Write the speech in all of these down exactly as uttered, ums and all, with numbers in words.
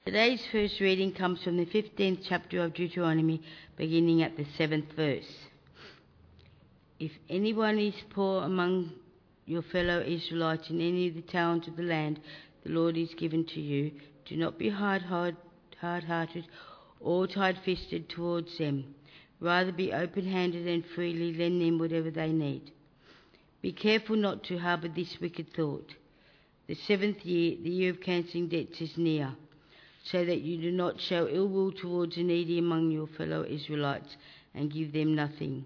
Today's first reading comes from the fifteenth chapter of Deuteronomy, beginning at the seventh verse. If anyone is poor among your fellow Israelites in any of the towns of the land the Lord is given to you, do not be hard, hard, hard-hearted or tight-fisted towards them. Rather be open-handed and freely lend them whatever they need. Be careful not to harbour this wicked thought. The seventh year, the year of cancelling debts, is near, so that you do not show ill will towards the needy among your fellow Israelites and give them nothing.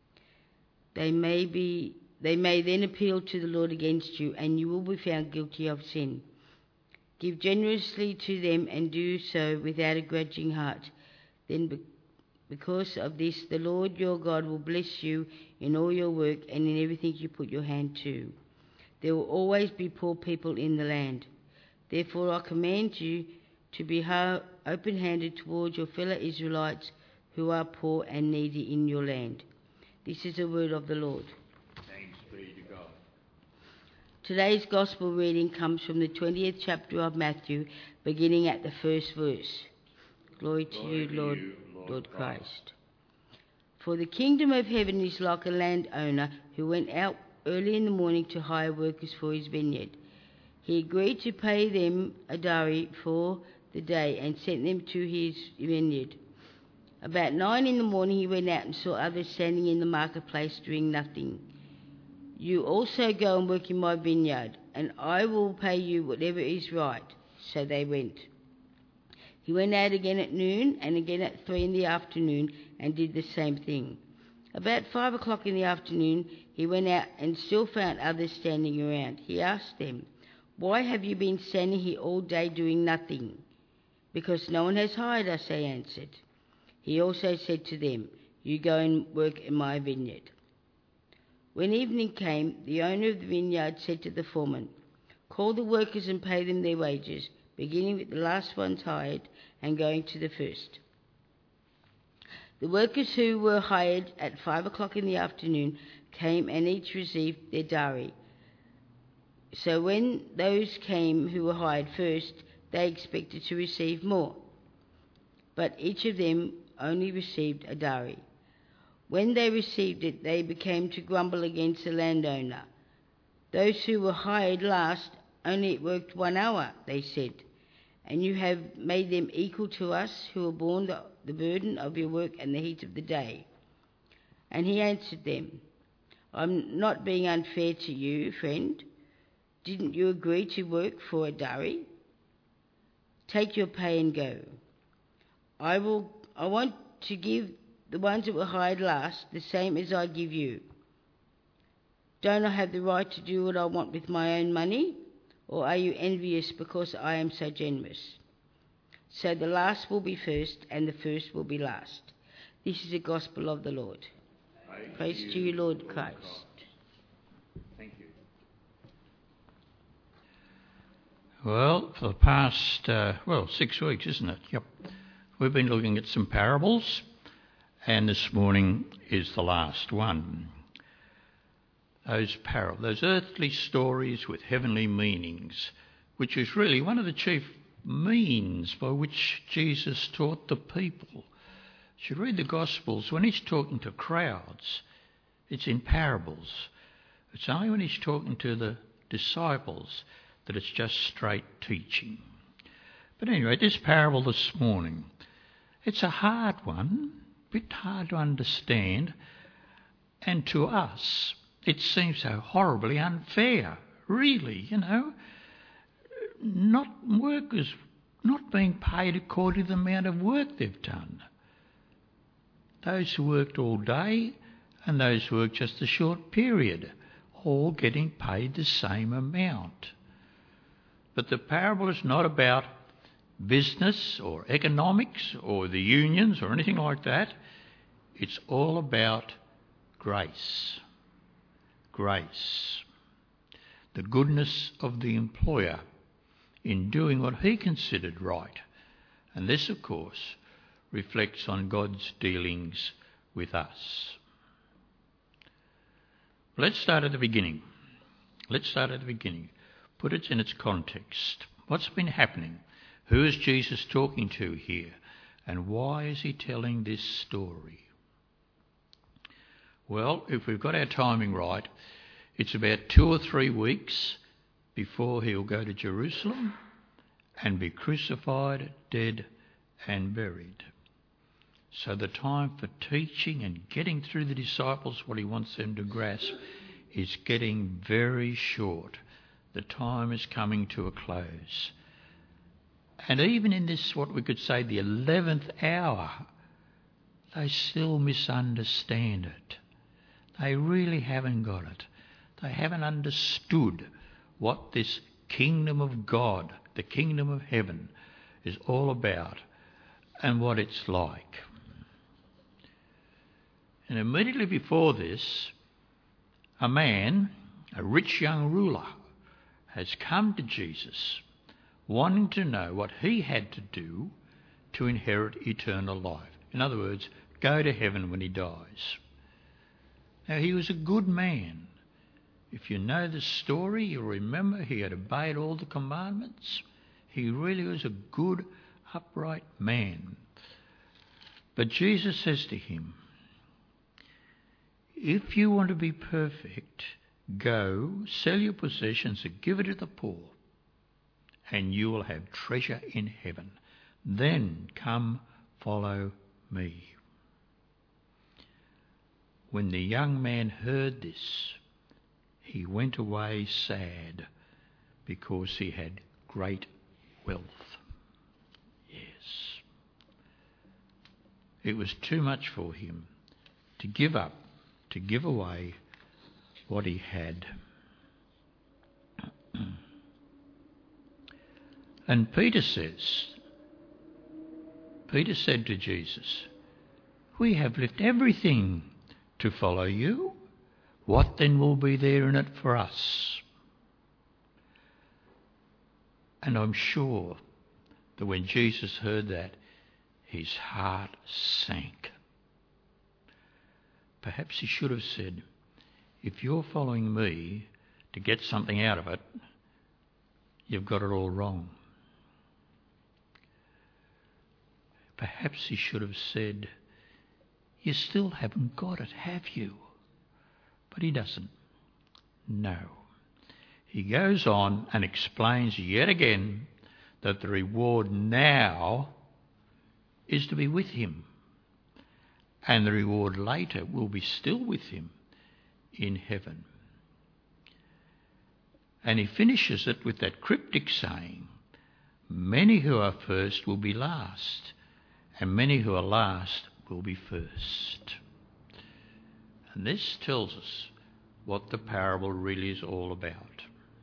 They may be, they may then appeal to the Lord against you, and you will be found guilty of sin. Give generously to them and do so without a grudging heart. Then be- because of this, the Lord your God will bless you in all your work and in everything you put your hand to. There will always be poor people in the land. Therefore I command you to be open-handed towards your fellow Israelites who are poor and needy in your land. This is the word of the Lord. Thanks be to God. Today's Gospel reading comes from the twentieth chapter of Matthew, beginning at the first verse. Glory to Glory you, to Lord, you, Lord, Lord Christ. Christ. For the kingdom of heaven is like a landowner who went out early in the morning to hire workers for his vineyard. He agreed to pay them a dowry for the day and sent them to his vineyard. About nine in the morning he went out and saw others standing in the marketplace doing nothing. You also go and work in my vineyard, and I will pay you whatever is right. So they went. He went out again at noon and again at three in the afternoon and did the same thing. About five o'clock in the afternoon he went out and still found others standing around. He asked them, "Why have you been standing here all day doing nothing?" "Because no one has hired us," they answered. He also said to them, "You go and work in my vineyard." When evening came, the owner of the vineyard said to the foreman, "Call the workers and pay them their wages, beginning with the last ones hired and going to the first." The workers who were hired at five o'clock in the afternoon came and each received their dowry. So when those came who were hired first, they expected to receive more. But each of them only received a dowry. When they received it, they began to grumble against the landowner. "Those who were hired last only worked one hour," they said, "and you have made them equal to us who have borne the, the burden of your work and the heat of the day." And he answered them, "I'm not being unfair to you, friend. Didn't you agree to work for a dowry? Take your pay and go. I will. I want to give the ones that were hired last the same as I give you. Don't I have the right to do what I want with my own money? Or are you envious because I am so generous?" So the last will be first and the first will be last. This is the gospel of the Lord. Praise, Praise to you, Lord Christ. Thank you. Well, for the past, uh, well, six weeks, isn't it? Yep. We've been looking at some parables, and this morning is the last one. Those parables, those earthly stories with heavenly meanings, which is really one of the chief means by which Jesus taught the people. You should read the Gospels. When he's talking to crowds, it's in parables. It's only when he's talking to the disciples that it's just straight teaching. But anyway, this parable this morning, it's a hard one, a bit hard to understand, and to us it seems so horribly unfair, really, you know. Not workers not being paid according to the amount of work they've done. Those who worked all day and those who worked just a short period, all getting paid the same amount. But the parable is not about business or economics or the unions or anything like that. It's all about grace. Grace. The goodness of the employer in doing what he considered right. And this, of course, reflects on God's dealings with us. Let's start at the beginning. Let's start at the beginning. Put it in its context. What's been happening? Who is Jesus talking to here? And why is he telling this story? Well, if we've got our timing right, it's about two or three weeks before he'll go to Jerusalem and be crucified, dead and buried. So the time for teaching and getting through the disciples what he wants them to grasp is getting very short. The time is coming to a close. And even in this, what we could say, the eleventh hour, they still misunderstand it. They really haven't got it. They haven't understood what this kingdom of God, the kingdom of heaven, is all about and what it's like. And immediately before this, a man, a rich young ruler, has come to Jesus wanting to know what he had to do to inherit eternal life. In other words, go to heaven when he dies. Now, he was a good man. If you know the story, you'll remember he had obeyed all the commandments. He really was a good, upright man. But Jesus says to him, if you want to be perfect, go, sell your possessions and give it to the poor, and you will have treasure in heaven. Then come follow me. When the young man heard this, he went away sad because he had great wealth. Yes. It was too much for him to give up, to give away what he had. And Peter says, Peter said to Jesus, we have left everything to follow you. What then will be there in it for us? And I'm sure that when Jesus heard that, his heart sank. Perhaps he should have said, if you're following me to get something out of it, you've got it all wrong. Perhaps he should have said, you still haven't got it, have you? But he doesn't. No. He goes on and explains yet again that the reward now is to be with him. And the reward later will be still with him in heaven. And he finishes it with that cryptic saying, many who are first will be last, and many who are last will be first. And this tells us what the parable really is all about.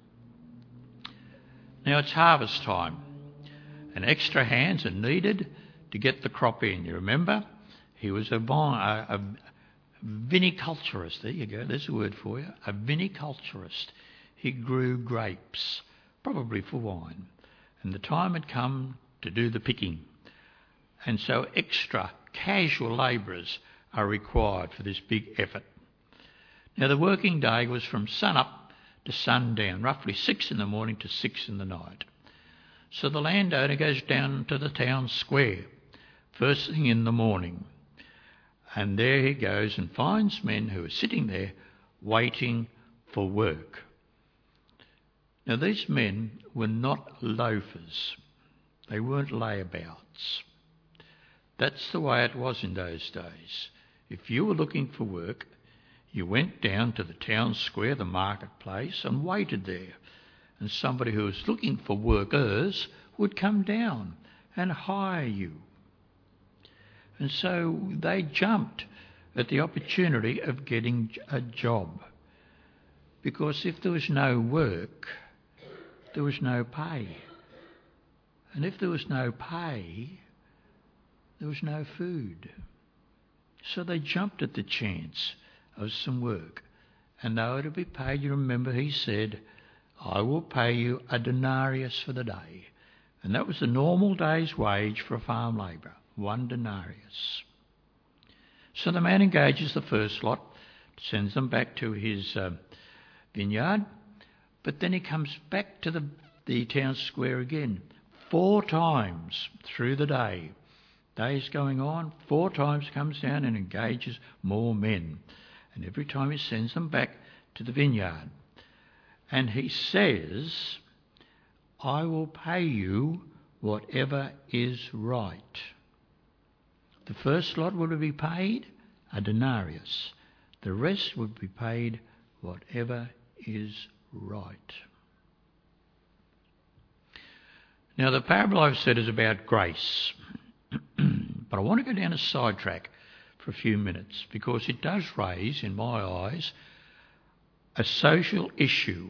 Now it's harvest time, and extra hands are needed to get the crop in. You remember? He was a, a, a viniculturist. There you go, there's a word for you. A viniculturist. He grew grapes, probably for wine. And the time had come to do the picking. And so extra casual labourers are required for this big effort. Now the working day was from sun up to sundown, roughly six in the morning to six in the night. So the landowner goes down to the town square, first thing in the morning. And there he goes and finds men who are sitting there waiting for work. Now these men were not loafers. They weren't layabouts. That's the way it was in those days. If you were looking for work, you went down to the town square, the marketplace, and waited there. And somebody who was looking for workers would come down and hire you. And so they jumped at the opportunity of getting a job. Because if there was no work, there was no pay. And if there was no pay, there was no food. So they jumped at the chance of some work. And they were to be paid. You remember he said, I will pay you a denarius for the day. And that was the normal day's wage for a farm labourer, one denarius. So the man engages the first lot, sends them back to his uh, vineyard, but then he comes back to the, the town square again, four times through the day. Days going on, four times comes down and engages more men. And every time he sends them back to the vineyard. And he says, I will pay you whatever is right. The first lot would be paid a denarius. The rest would be paid whatever is right. Now the parable I've said is about grace. But I want to go down a sidetrack for a few minutes because it does raise, in my eyes, a social issue.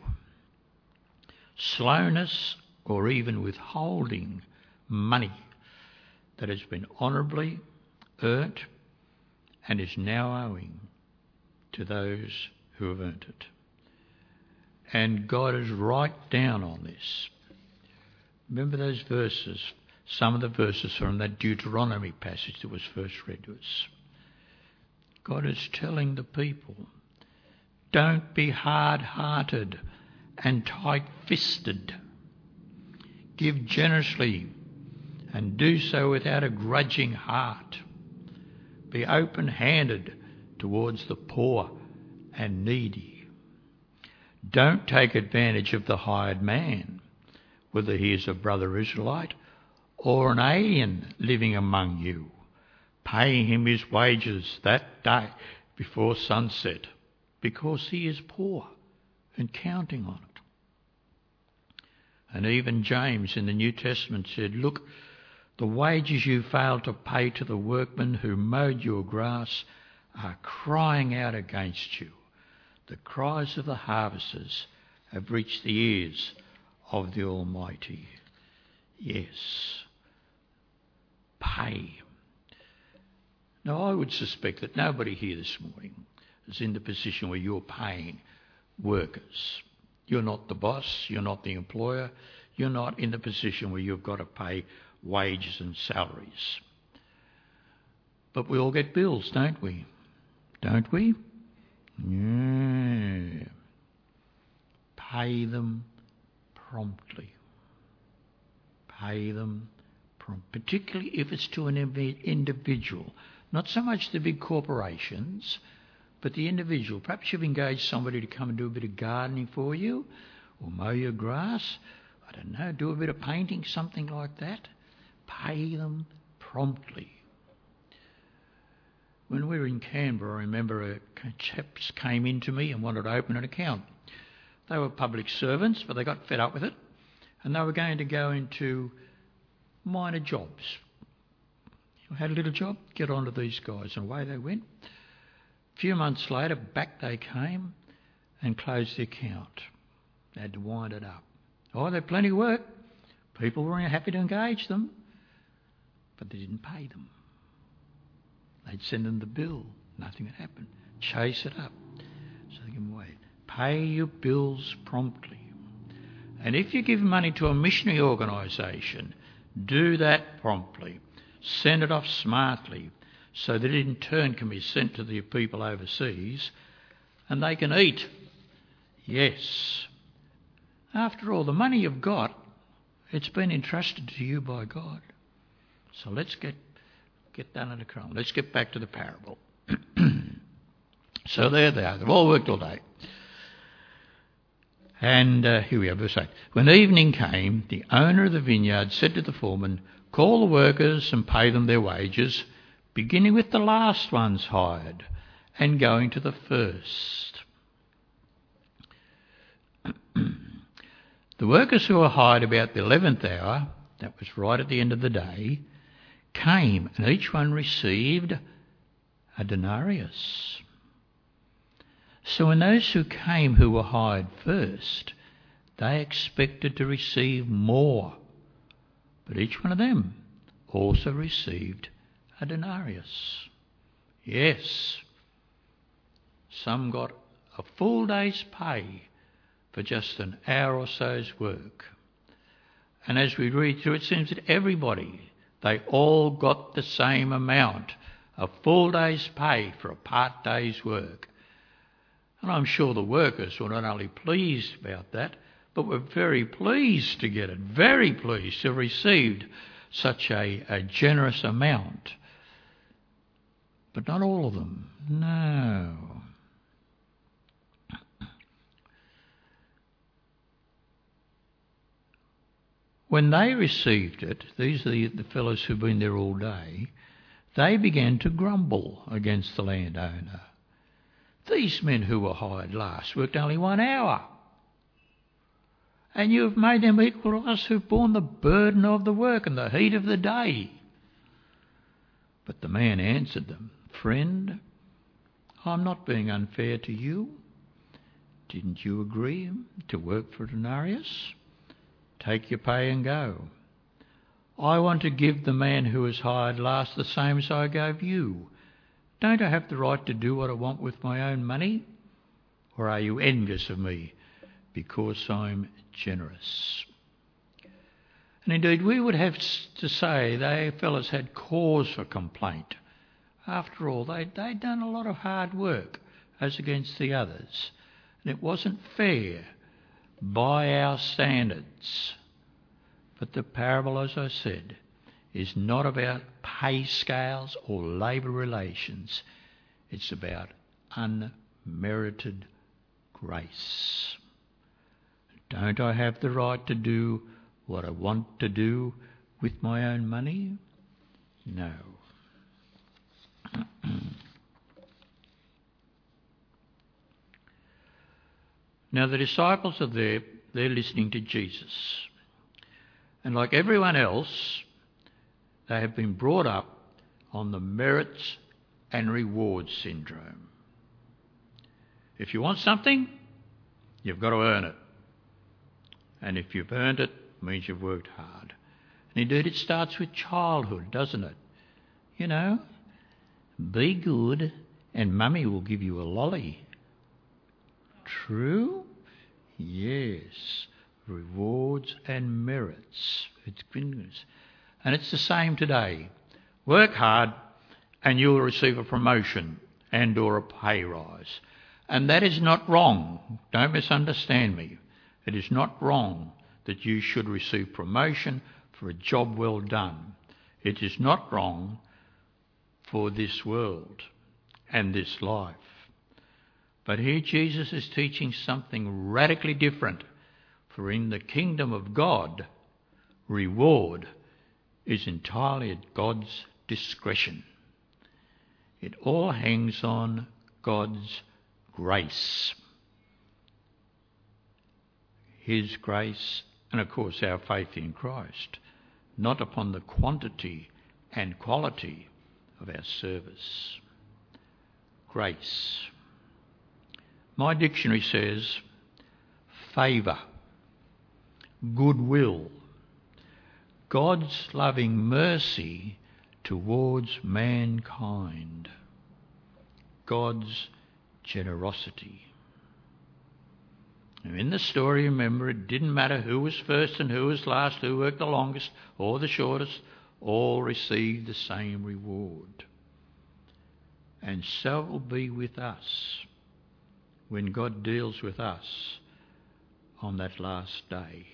Slowness or even withholding money that has been honourably earned and is now owing to those who have earned it. And God is right down on this. Remember those verses, some of the verses from that Deuteronomy passage that was first read to us. God is telling the people, don't be hard-hearted and tight-fisted. Give generously and do so without a grudging heart. Be open-handed towards the poor and needy. Don't take advantage of the hired man, whether he is a brother Israelite or an alien living among you, paying him his wages that day before sunset, because he is poor and counting on it. And even James in the New Testament said, look, the wages you failed to pay to the workmen who mowed your grass are crying out against you. The cries of the harvesters have reached the ears of the Almighty. Yes, pay. Now, I would suspect that nobody here this morning is in the position where you're paying workers. You're not the boss, you're not the employer, you're not in the position where you've got to pay wages and salaries. But we all get bills, don't we? Don't we? Yeah. Pay them promptly. Pay them promptly, particularly if it's to an individual. Not so much the big corporations, but the individual. Perhaps you've engaged somebody to come and do a bit of gardening for you, or mow your grass. I don't know, do a bit of painting, something like that. Pay them promptly. When we were in Canberra, I remember a chaps came in to me and wanted to open an account. They were public servants, but they got fed up with it, and they were going to go into minor jobs. You had a little job, get on to these guys, and away they went. A few months later, back they came and closed the account. They had to wind it up. Oh, they had plenty of work. People were happy to engage them, but they didn't pay them. They'd send them the bill. Nothing would happen. Chase it up. So they give them away. Pay your bills promptly. And if you give money to a missionary organisation, do that promptly. Send it off smartly so that it in turn can be sent to the people overseas and they can eat. Yes. After all, the money you've got, it's been entrusted to you by God. So let's get get that under control. Let's get back to the parable. So there they are. They've all worked all day. And uh, here we are, verse eight. When evening came, the owner of the vineyard said to the foreman, call the workers and pay them their wages, beginning with the last ones hired and going to the first. The workers who were hired about the eleventh hour, that was right at the end of the day, came and each one received a denarius. So when those who came who were hired first, they expected to receive more. But each one of them also received a denarius. Yes, some got a full day's pay for just an hour or so's work. And as we read through, it seems that everybody, they all got the same amount, a full day's pay for a part day's work. And I'm sure the workers were not only pleased about that, but were very pleased to get it, very pleased to have received such a, a generous amount. But not all of them, no. When they received it, these are the, the fellows who've been there all day, they began to grumble against the landowner. These men who were hired last worked only one hour, and you have made them equal to us who've borne the burden of the work and the heat of the day. But the man answered them, "Friend, I'm not being unfair to you. Didn't you agree to work for a denarius? Take your pay and go. I want to give the man who was hired last the same as I gave you. Don't I have the right to do what I want with my own money? Or are you envious of me because I'm generous?" And indeed, we would have to say they fellows had cause for complaint. After all, they, they'd done a lot of hard work as against the others. And it wasn't fair by our standards. But the parable, as I said, is not about pay scales or labour relations. It's about unmerited grace. Don't I have the right to do what I want to do with my own money? No. Now the disciples are there, they're listening to Jesus. And like everyone else, they have been brought up on the merits and rewards syndrome. If you want something, you've got to earn it. And if you've earned it, it means you've worked hard. And indeed it starts with childhood, doesn't it? You know, be good and mummy will give you a lolly. True? Yes. Rewards and merits. It's goodness. And it's the same today. Work hard and you'll receive a promotion and or a pay rise. And that is not wrong. Don't misunderstand me. It is not wrong that you should receive promotion for a job well done. It is not wrong for this world and this life. But here Jesus is teaching something radically different. For in the kingdom of God, reward is entirely at God's discretion. It all hangs on God's grace. His grace and, of course, our faith in Christ, not upon the quantity and quality of our service. Grace. My dictionary says favour, goodwill, God's loving mercy towards mankind, God's generosity. Now in the story, remember, it didn't matter who was first and who was last, who worked the longest or the shortest, all received the same reward. And so it will be with us when God deals with us on that last day.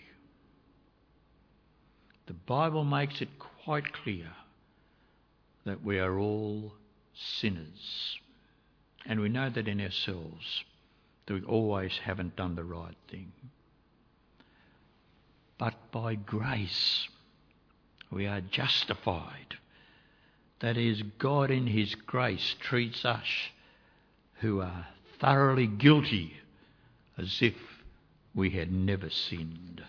The Bible makes it quite clear that we are all sinners. And we know that in ourselves, that we always haven't done the right thing. But by grace, we are justified. That is, God in his grace treats us who are thoroughly guilty as if we had never sinned.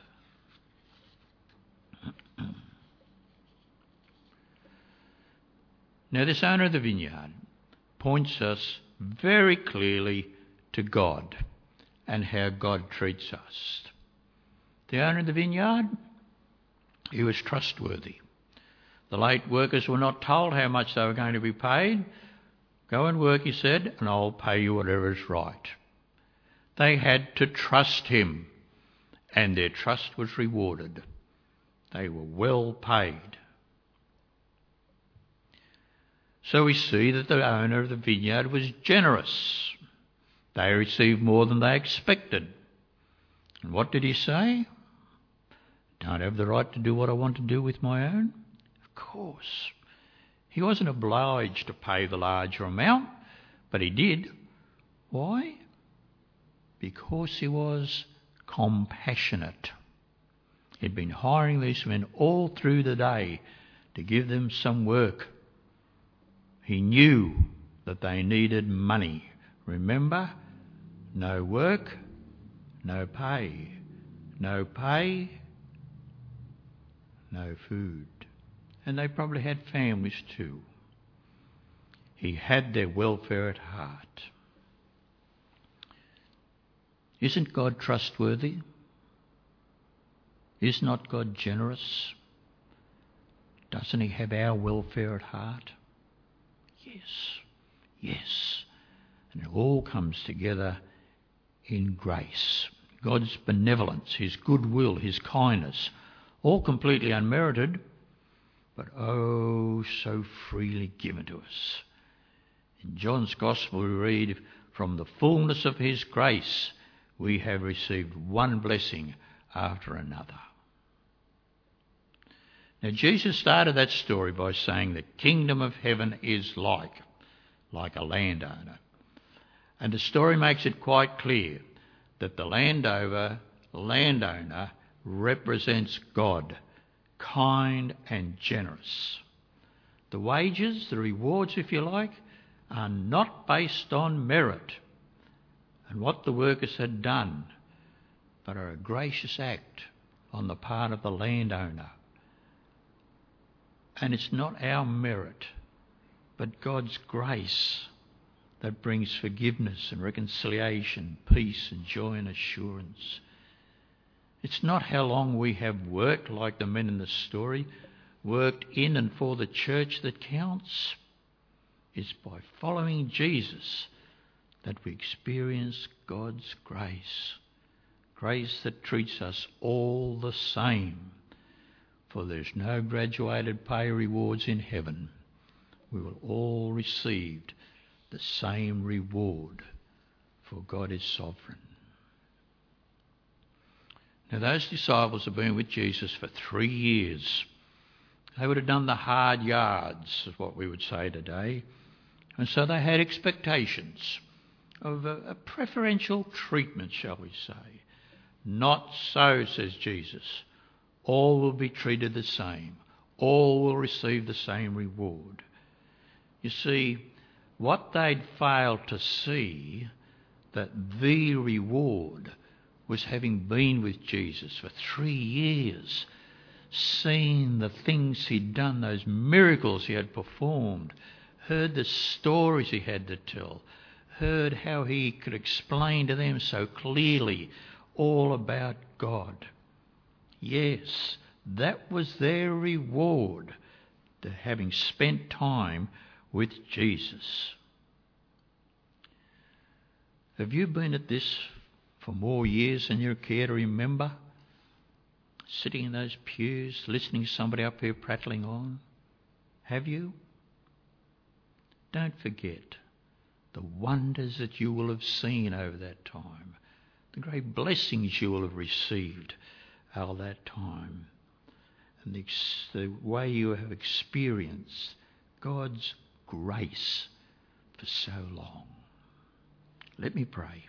Now this owner of the vineyard points us very clearly to God and how God treats us. The owner of the vineyard, he was trustworthy. The late workers were not told how much they were going to be paid. Go and work, he said, and I'll pay you whatever is right. They had to trust him, and their trust was rewarded. They were well paid. So we see that the owner of the vineyard was generous. They received more than they expected. And what did he say? Don't I have the right to do what I want to do with my own? Of course. He wasn't obliged to pay the larger amount, but he did. Why? Because he was compassionate. He'd been hiring these men all through the day to give them some work. He knew that they needed money. Remember? No work, no pay. No pay, no food. And they probably had families too. He had their welfare at heart. Isn't God trustworthy? Is not God generous? Doesn't he have our welfare at heart? Yes, yes. And it all comes together in grace. God's benevolence, his goodwill, his kindness, all completely unmerited, but oh, so freely given to us. In John's Gospel we read, from the fullness of his grace we have received one blessing after another. Now Jesus started that story by saying the kingdom of heaven is like, like a landowner. And the story makes it quite clear that the landowner, landowner represents God, kind and generous. The wages, the rewards, if you like, are not based on merit and what the workers had done, but are a gracious act on the part of the landowner. And it's not our merit, but God's grace that brings forgiveness and reconciliation, peace and joy and assurance. It's not how long we have worked, like the men in the story, worked in and for the church that counts. It's by following Jesus that we experience God's grace. Grace that treats us all the same. For there's no graduated pay rewards in heaven. We will all receive the same reward, for God is sovereign. Now those disciples have been with Jesus for three years. They would have done the hard yards, is what we would say today. And so they had expectations of a, a preferential treatment, shall we say. Not so, says Jesus. All will be treated the same. All will receive the same reward. You see, what they'd failed to see, that the reward was having been with Jesus for three years, seen the things he'd done, those miracles he had performed, heard the stories he had to tell, heard how he could explain to them so clearly all about God. Yes, that was their reward, to having spent time with Jesus. Have you been at this for more years than you care to remember? Sitting in those pews, listening to somebody up here prattling on? Have you? Don't forget the wonders that you will have seen over that time, the great blessings you will have received all that time, and the, the way you have experienced God's grace for so long. Let me pray.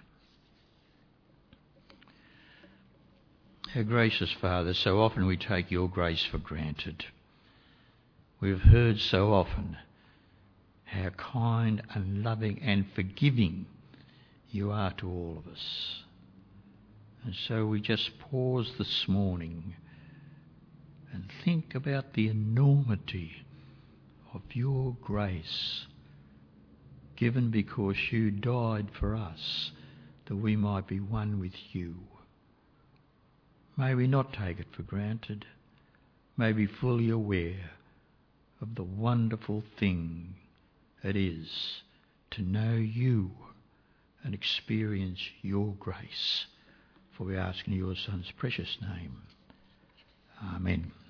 Our gracious Father, so often we take your grace for granted. We've heard so often how kind and loving and forgiving you are to all of us. And so we just pause this morning and think about the enormity of your grace given because you died for us, that we might be one with you. May we not take it for granted. May we be fully aware of the wonderful thing it is to know you and experience your grace. For we ask in your Son's precious name. Amen.